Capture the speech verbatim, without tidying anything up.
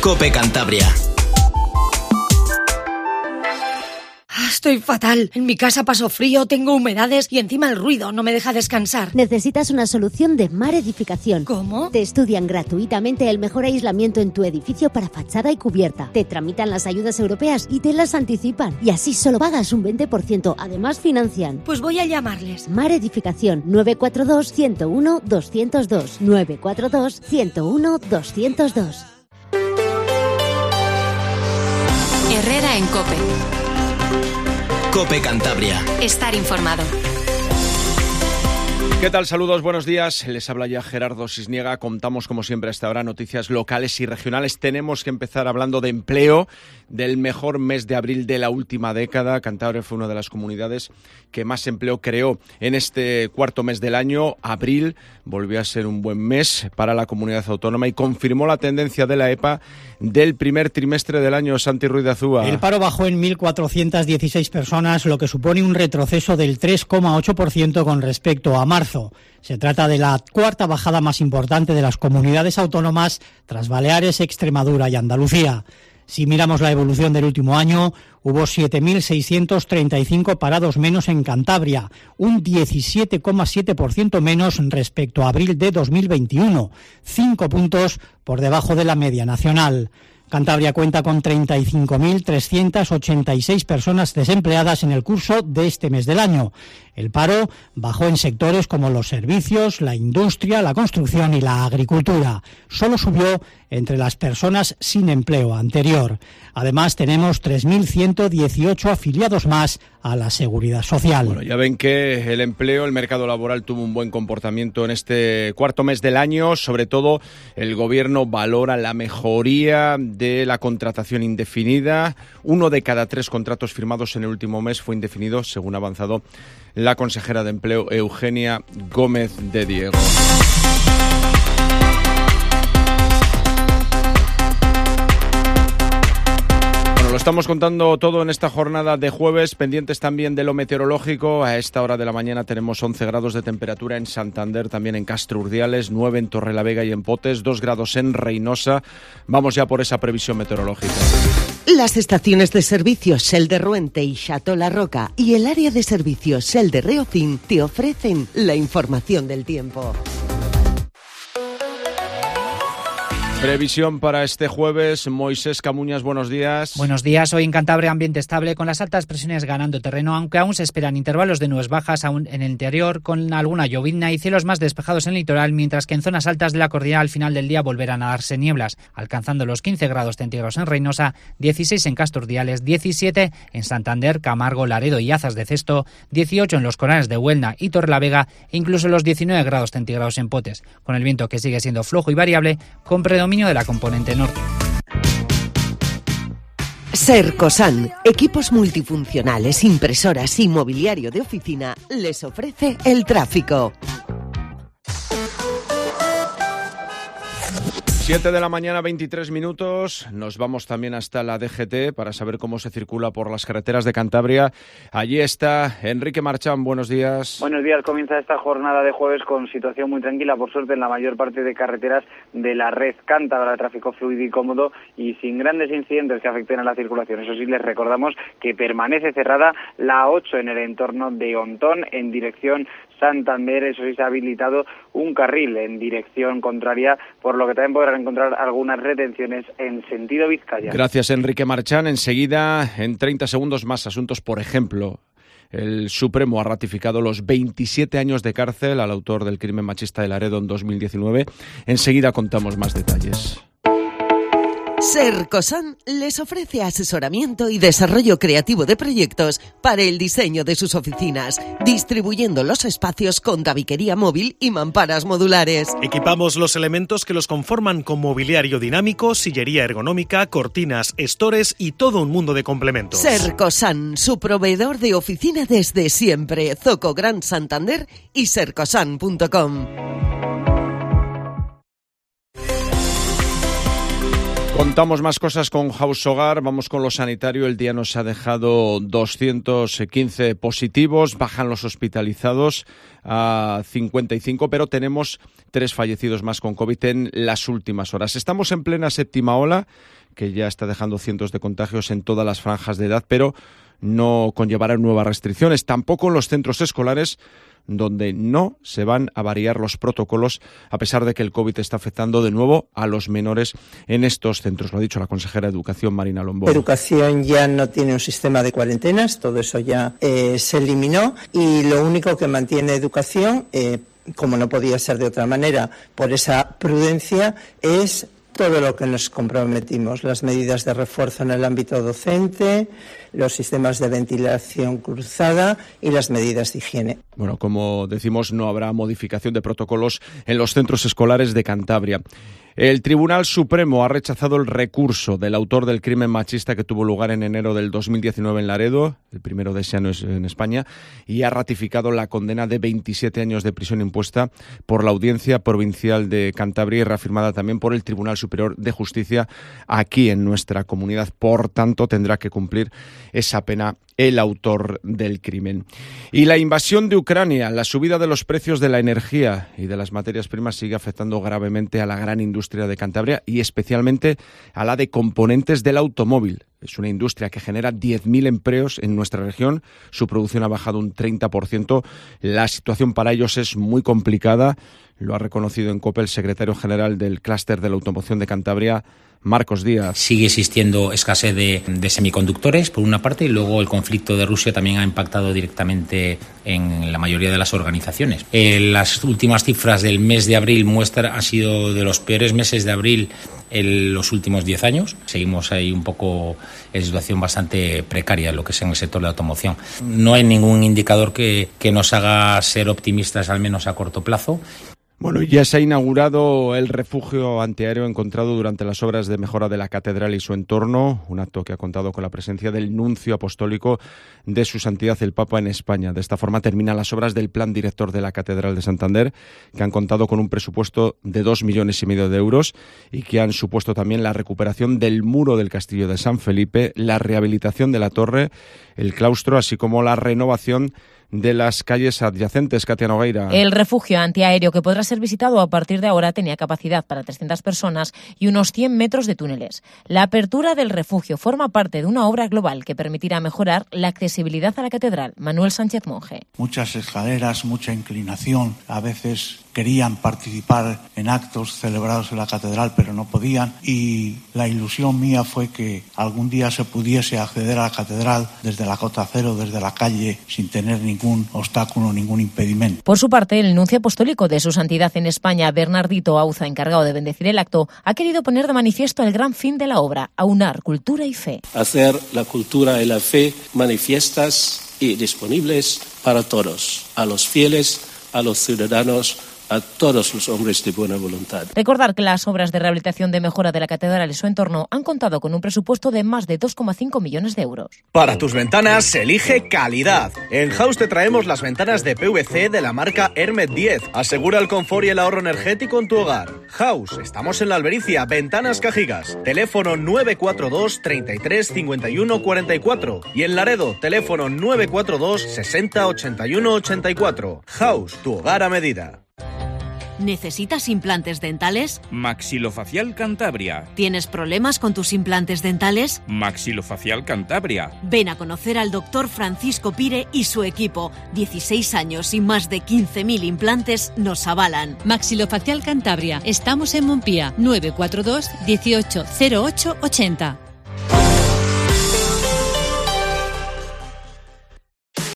COPE Cantabria. Estoy fatal. En mi casa paso frío, tengo humedades y encima el ruido no me deja descansar. Necesitas una solución de Mar Edificación. ¿Cómo? Te estudian gratuitamente el mejor aislamiento en tu edificio para fachada y cubierta. Te tramitan las ayudas europeas y te las anticipan. Y así solo pagas un veinte por ciento. Además financian. Pues voy a llamarles. Mar Edificación nueve cuatro dos, uno cero uno, dos cero dos. nueve cuatro dos, uno cero uno, dos cero dos. Herrera en COPE. COPE Cantabria. Estar informado. ¿Qué tal? Saludos, buenos días. Les habla ya Gerardo Sisniega. Contamos, como siempre, hasta ahora noticias locales y regionales. Tenemos que empezar hablando de empleo, del mejor mes de abril de la última década. Cantabria fue una de las comunidades que más empleo creó en este cuarto mes del año. Abril volvió a ser un buen mes para la comunidad autónoma y confirmó la tendencia de la E P A del primer trimestre del año. Santi Ruiz de Azúa. El paro bajó en mil cuatrocientas dieciséis personas, lo que supone un retroceso del tres coma ocho por ciento con respecto a marzo. Se trata de la cuarta bajada más importante de las comunidades autónomas tras Baleares, Extremadura y Andalucía. Si miramos la evolución del último año, hubo siete mil seiscientos treinta y cinco parados menos en Cantabria, un diecisiete coma siete por ciento menos respecto a abril de dos mil veintiuno, cinco puntos por debajo de la media nacional. Cantabria cuenta con treinta y cinco mil trescientas ochenta y seis personas desempleadas en el curso de este mes del año. El paro bajó en sectores como los servicios, la industria, la construcción y la agricultura. Solo subió entre las personas sin empleo anterior. Además, tenemos tres mil ciento dieciocho afiliados más a la Seguridad Social. Bueno, ya ven que el empleo, el mercado laboral tuvo un buen comportamiento en este cuarto mes del año. Sobre todo, el Gobierno valora la mejoría de la contratación indefinida. Uno de cada tres contratos firmados en el último mes fue indefinido, según ha avanzado la consejera de Empleo, Eugenia Gómez de Diego. Lo estamos contando todo en esta jornada de jueves, pendientes también de lo meteorológico. A esta hora de la mañana tenemos once grados de temperatura en Santander, también en Castro Urdiales, nueve en Torrelavega y en Potes, dos grados en Reynosa. Vamos ya por esa previsión meteorológica. Las estaciones de servicios Shell de Ruente y Chateau La Roca y el área de servicios Shell de Reofín te ofrecen la información del tiempo. Previsión para este jueves. Moisés Camuñas, buenos días. Buenos días. Hoy en Cantabria ambiente estable con las altas presiones ganando terreno, aunque aún se esperan intervalos de nubes bajas aún en el interior con alguna llovizna y cielos más despejados en el litoral, mientras que en zonas altas de la cordillera al final del día volverán a darse nieblas, alcanzando los quince grados centígrados en Reynosa, dieciséis en Castro Urdiales, diecisiete en Santander, Camargo, Laredo y Azas de Cesto, dieciocho en los Corales de Huelna y Torrelavega e incluso los diecinueve grados centígrados en Potes, con el viento que sigue siendo flojo y variable con predominio de la componente norte. Sercosan, equipos multifuncionales, impresoras y mobiliario de oficina, les ofrece el tráfico. siete de la mañana, veintitrés minutos. Nos vamos también hasta la D G T para saber cómo se circula por las carreteras de Cantabria. Allí está Enrique Marchán, buenos días. Buenos días, comienza esta jornada de jueves con situación muy tranquila, por suerte, en la mayor parte de carreteras de la red cántabra, tráfico fluido y cómodo y sin grandes incidentes que afecten a la circulación. Eso sí, les recordamos que permanece cerrada la A ocho en el entorno de Ontón en dirección Santander. Eso sí, se ha habilitado un carril en dirección contraria, por lo que también podrán encontrar algunas retenciones en sentido Vizcaya. Gracias, Enrique Marchán. Enseguida, en treinta segundos, más asuntos. Por ejemplo, el Supremo ha ratificado los veintisiete años de cárcel al autor del crimen machista de Laredo en dos mil diecinueve. Enseguida contamos más detalles. Sercosan les ofrece asesoramiento y desarrollo creativo de proyectos para el diseño de sus oficinas, distribuyendo los espacios con tabiquería móvil y mamparas modulares. Equipamos los elementos que los conforman con mobiliario dinámico, sillería ergonómica, cortinas, estores y todo un mundo de complementos. Sercosan, su proveedor de oficina desde siempre. Zoco Gran Santander y sercosan punto com. Contamos más cosas con House Hogar, vamos con lo sanitario. El día nos ha dejado doscientos quince positivos, bajan los hospitalizados a cincuenta y cinco, pero tenemos tres fallecidos más con COVID en las últimas horas. Estamos en plena séptima ola, que ya está dejando cientos de contagios en todas las franjas de edad, pero no conllevará nuevas restricciones, tampoco en los centros escolares, donde no se van a variar los protocolos, a pesar de que el COVID está afectando de nuevo a los menores en estos centros. Lo ha dicho la consejera de Educación, Marina Lombón. Educación ya no tiene un sistema de cuarentenas, todo eso ya eh, se eliminó, y lo único que mantiene Educación, eh, como no podía ser de otra manera, por esa prudencia, es todo lo que nos comprometimos, las medidas de refuerzo en el ámbito docente, los sistemas de ventilación cruzada y las medidas de higiene. Bueno, como decimos, no habrá modificación de protocolos en los centros escolares de Cantabria. El Tribunal Supremo ha rechazado el recurso del autor del crimen machista que tuvo lugar en enero del dos mil diecinueve en Laredo, el primero de ese año en España, y ha ratificado la condena de veintisiete años de prisión impuesta por la Audiencia Provincial de Cantabria y reafirmada también por el Tribunal Superior de Justicia aquí en nuestra comunidad. Por tanto, tendrá que cumplir esa pena el autor del crimen. Y la invasión de Ucrania, la subida de los precios de la energía y de las materias primas sigue afectando gravemente a la gran industria de Cantabria y especialmente a la de componentes del automóvil. Es una industria que genera diez mil empleos en nuestra región. Su producción ha bajado un treinta por ciento. La situación para ellos es muy complicada. Lo ha reconocido en COPE el secretario general del clúster de la automoción de Cantabria, Marcos Díaz. Sigue existiendo escasez de, de semiconductores, por una parte, y luego el conflicto de Rusia también ha impactado directamente en la mayoría de las organizaciones. Eh, las últimas cifras del mes de abril muestra ha sido de los peores meses de abril en los últimos diez años. Seguimos ahí un poco en situación bastante precaria en lo que es en el sector de la automoción. No hay ningún indicador que, que nos haga ser optimistas, al menos a corto plazo. Bueno, ya se ha inaugurado el refugio antiaéreo encontrado durante las obras de mejora de la catedral y su entorno, un acto que ha contado con la presencia del nuncio apostólico de Su Santidad el Papa en España. De esta forma terminan las obras del plan director de la Catedral de Santander, que han contado con un presupuesto de dos millones y medio de euros y que han supuesto también la recuperación del muro del Castillo de San Felipe, la rehabilitación de la torre, el claustro, así como la renovación de las calles adyacentes. Katia Nogueira. El refugio antiaéreo, que podrá ser visitado a partir de ahora, tenía capacidad para trescientas personas y unos cien metros de túneles. La apertura del refugio forma parte de una obra global que permitirá mejorar la accesibilidad a la catedral. Manuel Sánchez Monje. Muchas escaleras, mucha inclinación, a veces querían participar en actos celebrados en la catedral, pero no podían, y la ilusión mía fue que algún día se pudiese acceder a la catedral desde la cota cero, desde la calle, sin tener ningún obstáculo, ningún impedimento. Por su parte, el nuncio apostólico de Su Santidad en España, Bernardito Auza, encargado de bendecir el acto, ha querido poner de manifiesto el gran fin de la obra: aunar cultura y fe. Hacer la cultura y la fe manifiestas y disponibles para todos, a los fieles, a los ciudadanos, a todos los hombres de buena voluntad. Recordar que las obras de rehabilitación de mejora de la catedral y su entorno han contado con un presupuesto de más de dos coma cinco millones de euros. Para tus ventanas, elige calidad. En House te traemos las ventanas de P V C de la marca Hermet diez. Asegura el confort y el ahorro energético en tu hogar. House, estamos en la Albericia, Ventanas Cajigas. Teléfono nueve cuatro dos, treinta y tres, cincuenta y uno, cuarenta y cuatro. Y en Laredo, teléfono nueve cuatro dos, sesenta, ochenta y uno, ochenta y cuatro. House, tu hogar a medida. ¿Necesitas implantes dentales? Maxilofacial Cantabria. ¿Tienes problemas con tus implantes dentales? Maxilofacial Cantabria. Ven a conocer al doctor Francisco Pire y su equipo. dieciséis años y más de quince mil implantes nos avalan. Maxilofacial Cantabria. Estamos en Montpía. nueve cuatro dos, dieciocho, cero ocho, ochenta.